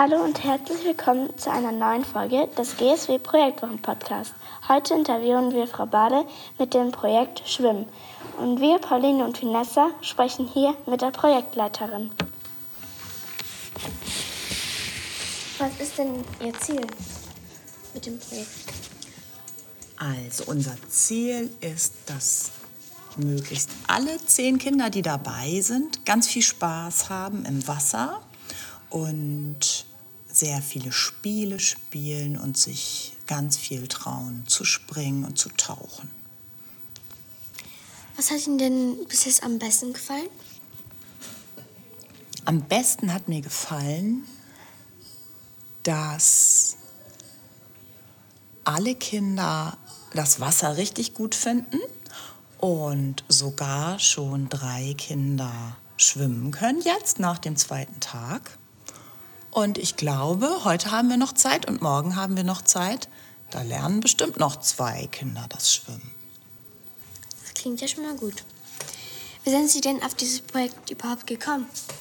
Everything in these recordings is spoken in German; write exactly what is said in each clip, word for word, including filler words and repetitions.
Hallo und herzlich willkommen zu einer neuen Folge des G S W Projektwochen-Podcast. Heute interviewen wir Frau Bade mit dem Projekt Schwimmen. Und wir, Pauline und Vanessa, sprechen hier mit der Projektleiterin. Was ist denn Ihr Ziel mit dem Projekt? Also unser Ziel ist, dass möglichst alle zehn Kinder, die dabei sind, ganz viel Spaß haben im Wasser und sehr viele Spiele spielen und sich ganz viel trauen zu springen und zu tauchen. Was hat Ihnen denn bis jetzt am besten gefallen? Am besten hat mir gefallen, dass alle Kinder das Wasser richtig gut finden und sogar schon drei Kinder schwimmen können jetzt nach dem zweiten Tag. Und ich glaube, heute haben wir noch Zeit und morgen haben wir noch Zeit. Da lernen bestimmt noch zwei Kinder das Schwimmen. Das klingt ja schon mal gut. Wie sind Sie denn auf dieses Projekt überhaupt gekommen?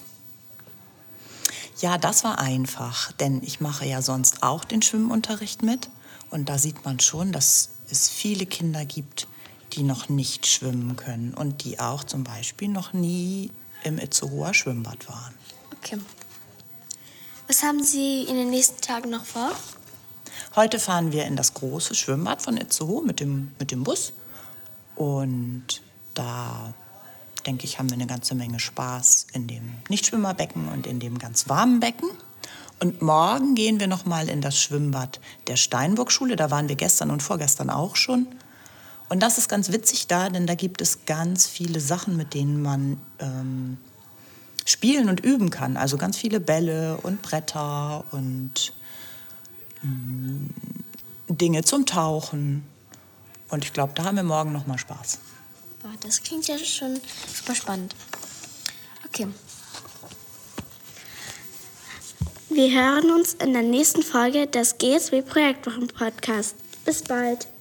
Ja, das war einfach, denn ich mache ja sonst auch den Schwimmunterricht mit. Und da sieht man schon, dass es viele Kinder gibt, die noch nicht schwimmen können und die auch zum Beispiel noch nie im Itzehoer Schwimmbad waren. Okay. Was haben Sie in den nächsten Tagen noch vor? Heute fahren wir in das große Schwimmbad von Itzehoe mit dem, mit dem Bus. Und da, denke ich, haben wir eine ganze Menge Spaß in dem Nichtschwimmerbecken und in dem ganz warmen Becken. Und morgen gehen wir noch mal in das Schwimmbad der Steinburg-Schule. Da waren wir gestern und vorgestern auch schon. Und das ist ganz witzig da, denn da gibt es ganz viele Sachen, mit denen man ähm, spielen und üben kann. Also ganz viele Bälle und Bretter und ähm, Dinge zum Tauchen. Und ich glaube, da haben wir morgen noch mal Spaß. Boah, das klingt ja schon super spannend. Okay. Wir hören uns in der nächsten Folge des G S W Projektwochen-Podcasts. Bis bald.